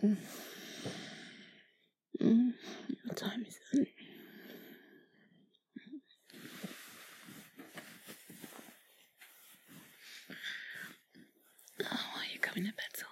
What time is it? Oh, why are you coming to bed so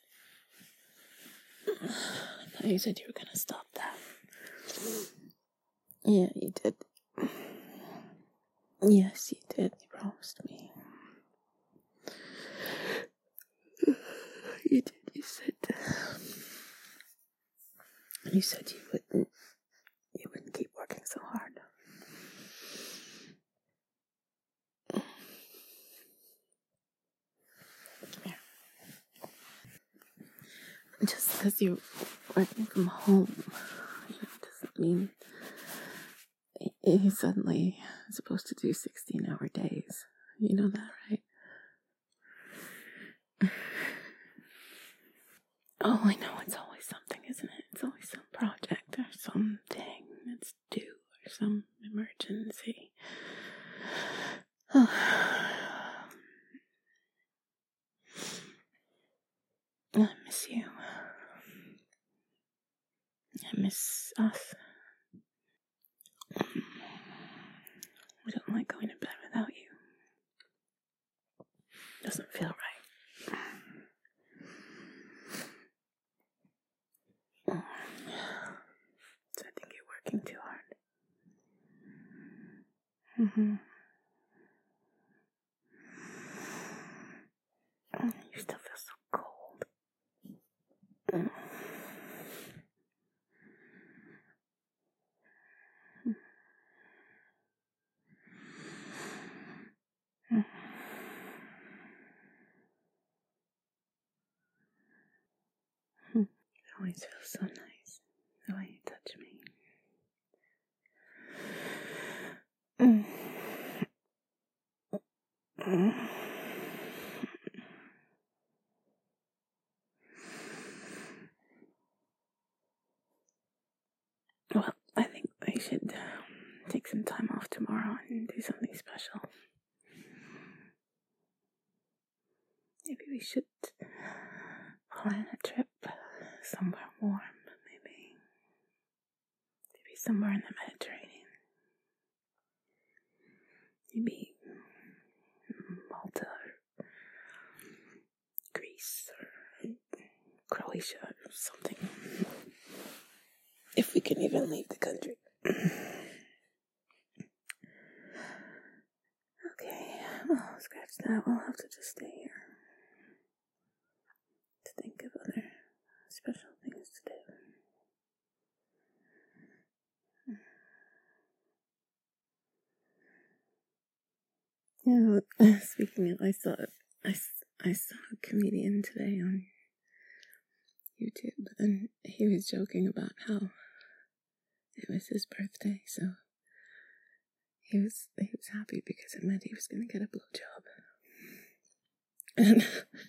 late? I thought you said you were gonna stop that. Yeah, you did. Yes, you did. You promised me. You did. You said you wouldn't keep working so hard. Come here. Just because you're working from home, doesn't mean you're suddenly supposed to do 16-hour days. You know that, right? Oh, I know, it's always something, isn't it? It's always some project or something that's due or some emergency. Oh. I miss you. I miss us. I don't like going to bed without you. Doesn't feel right. So I think you're working too hard. You still feel so cold. It always feels so nice the way you touch me. Well, I think we should take some time off tomorrow and do something special. Maybe we should plan a trip somewhere warm, maybe somewhere in the Mediterranean. Maybe Malta or Greece or Croatia or something. If we can even leave the country. Okay, well, scratch that. We'll have to just stay here to think of other special things to do. Speaking of, I saw a comedian today on YouTube, and he was joking about how it was his birthday, so he was happy because it meant he was going to get a blowjob. And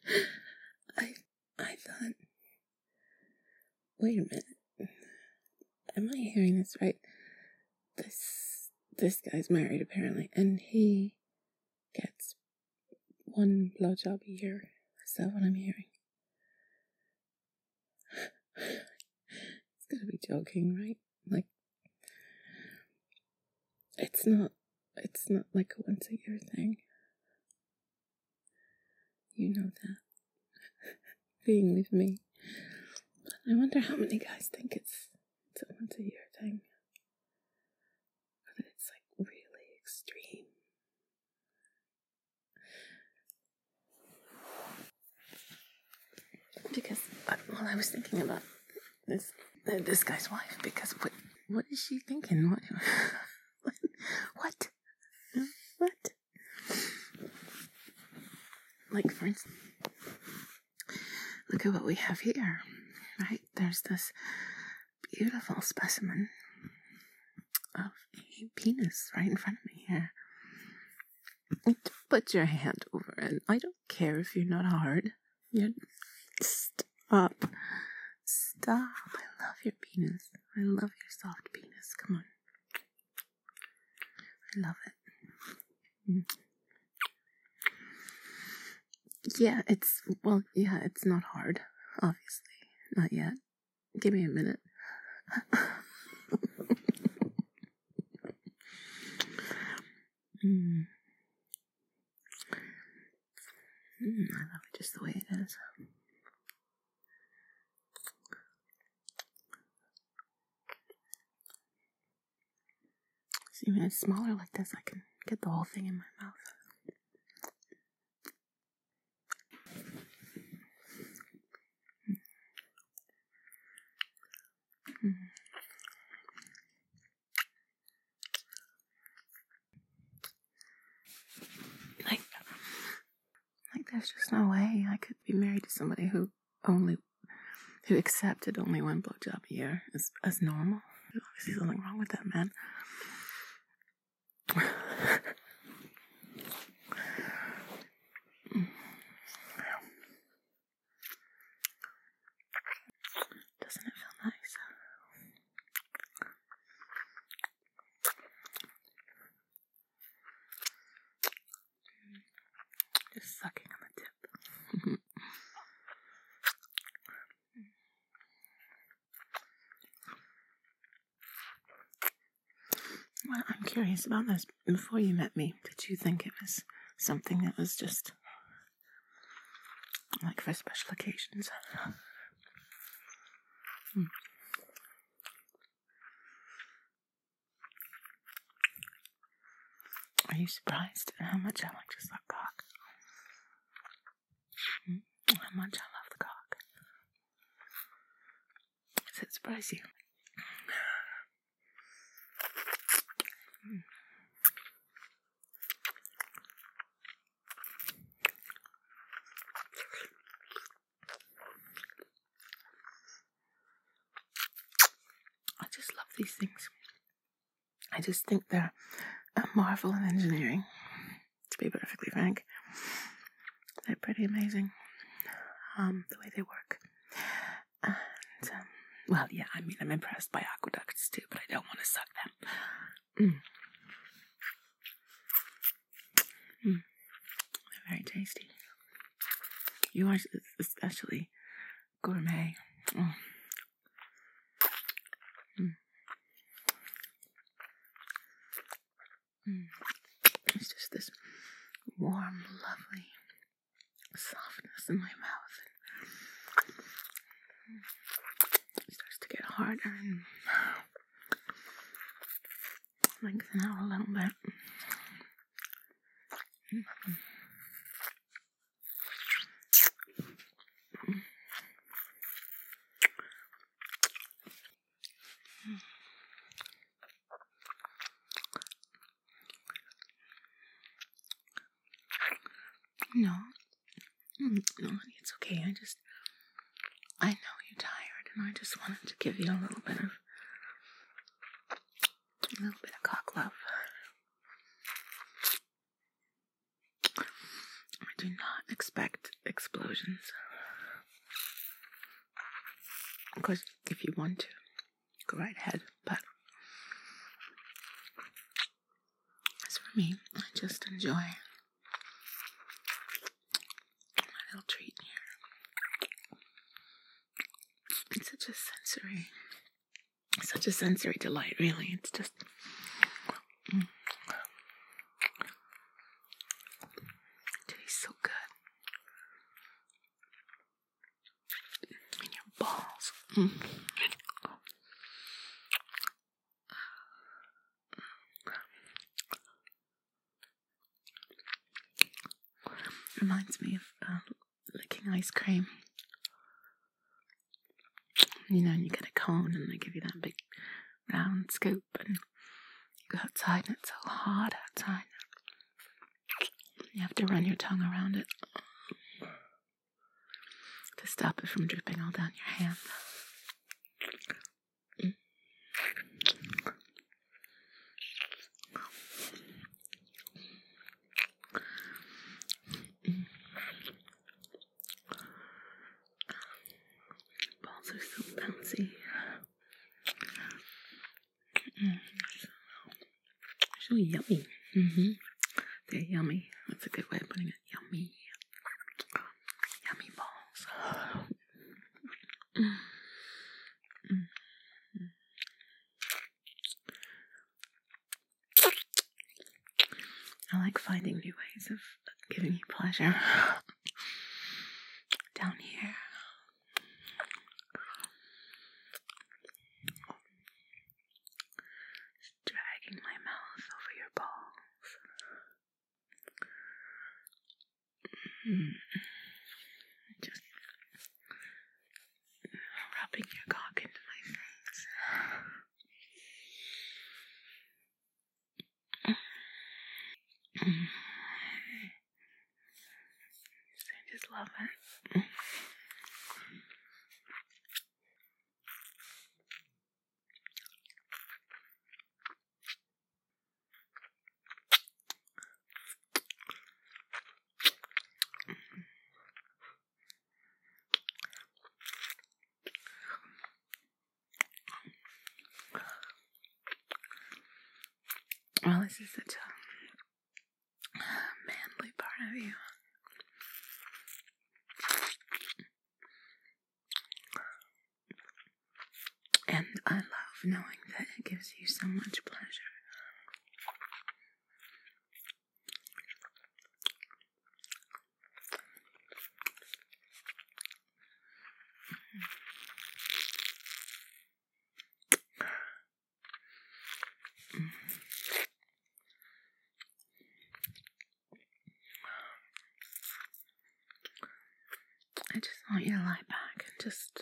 I thought, wait a minute, am I hearing this right? This guy's married apparently, and he gets one blowjob a year. Is that what I'm hearing? It's gotta be joking, right? Like, it's not like a once a year thing. You know that. Being with me. But I wonder how many guys think it's a once a year thing. Or that it's like really extreme. Because, well, I was thinking about this guy's wife, because what is she thinking? What? Like, for instance, look at what we have here, right? There's this beautiful specimen of a penis right in front of me here. Put your hand over it. I don't care if you're not hard. Stop. I love your penis. I love your soft penis. Come on. I love it. Yeah, it's not hard, obviously. Not yet. Give me a minute. I love it just the way it is. See, when it's smaller like this, I can get the whole thing in my mouth. Like there's just no way I could be married to somebody who accepted only one blowjob a year as normal. There's obviously something wrong with that man. Doesn't it feel nice? Just sucking on the tip. Well, I'm curious about this. Before you met me, did you think it was something that was just like for special occasions? Are you surprised at how much I like to suck cock? How much I love the cock? Does it surprise you? I just love these things. I just think they're a marvel of engineering, to be perfectly frank. They're pretty amazing, the way they work. And, well, yeah, I mean, I'm impressed by aqueducts too, but I don't want to suck them. They're very tasty. Yours is especially gourmet. It's just this warm, lovely softness in my mouth. It starts to get harder and lengthen out a little bit. No, honey, it's okay. I know you're tired, and I just wanted to give you a little bit of cock love. I do not expect explosions. Of course, if you want to, go right ahead, but as for me, I just enjoy my little treat here. It's such a sensory delight, really. It's just it tastes so good. And your balls. Reminds me of licking ice cream. You know, and you get a cone and they give you that big round scoop and you go outside and it's so hot outside. You have to run your tongue around it to stop it from dripping all down your hand. Balls are so bouncy. So yummy. They're yummy. That's a good way of putting it. Yummy. Yummy balls. I like finding new ways of giving you pleasure. Down here. Just dragging my mouth over your balls. Just rubbing your cock into my face. I just love it. Well, this is such a manly part of you. And I love knowing that it gives you so much pleasure. I just want you to lie back and just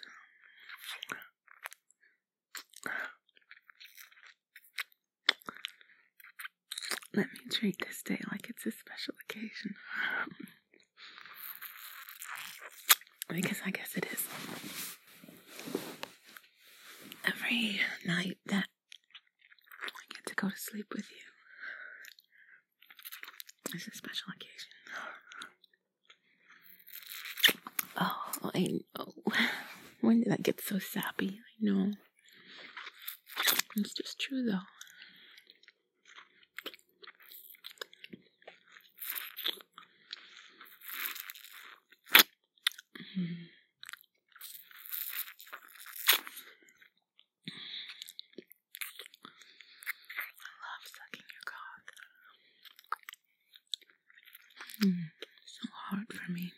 let me treat this day like it's a special occasion. Because I guess it is. Every night that I get to go to sleep with you is a special occasion. Oh, I know. When did I get so sappy? I know. It's just true, though. I love sucking your cock. So hard for me.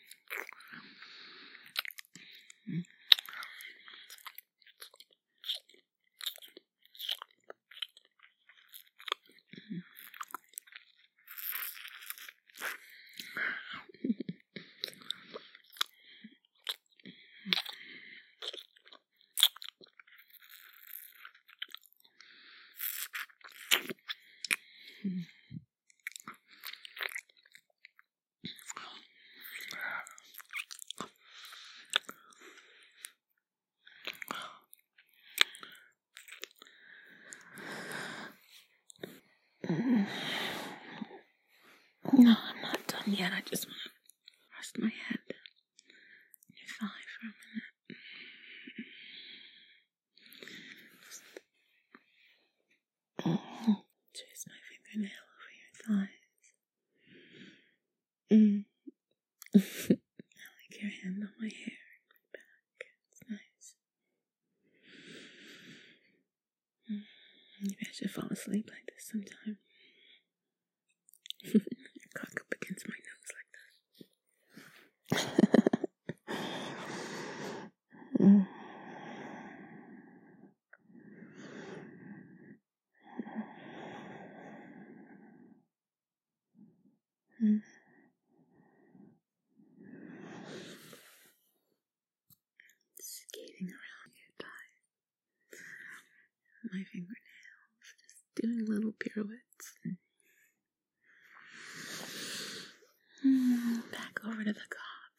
No, I'm not done yet. I just want to rest my head on your thigh for a minute. Trace my fingernail over your thighs. I like your hand on my hair and my back. It's nice. Maybe I should fall asleep like this sometime. Your cock up against my nose like this. Skating around your thighs. My fingernails just doing little pirouettes. Back over to the cock.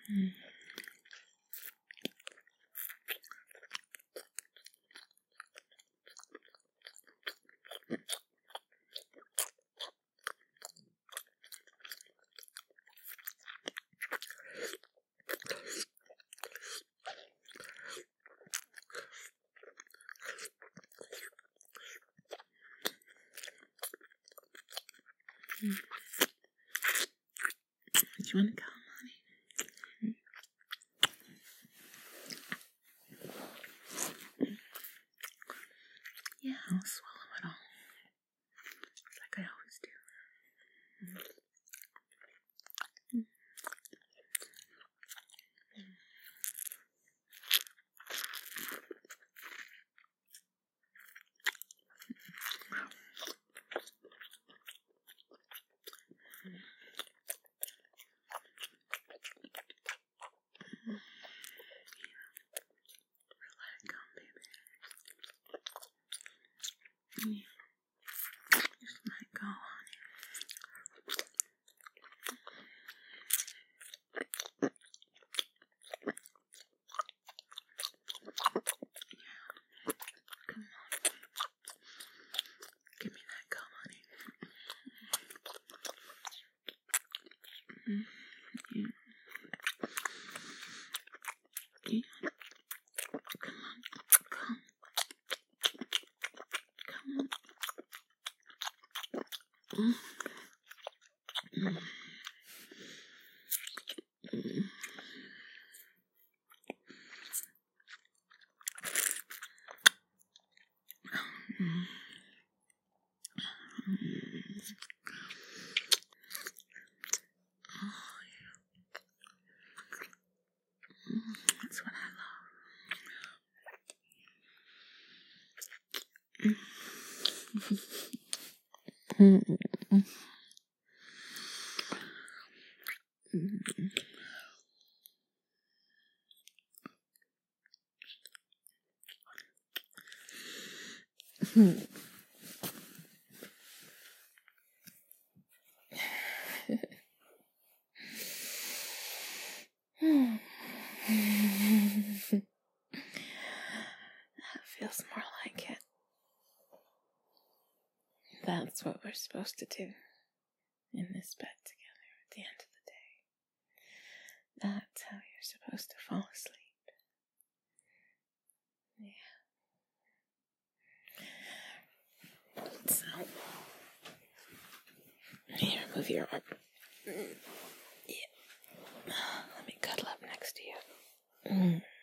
Do you want to go, honey? Yeah, I'll swallow it all. Like I always do. Just let it go, honey. Come on. Give me that gum, honey. Yeah. Yeah. Come on. Come. Come on. That's what I love. That feels more like it. That's what we're supposed to do in this bed together at the end of the day. That's how you're supposed to fall asleep. Yeah. So, here, move your arm. Yeah. Let me cuddle up next to you.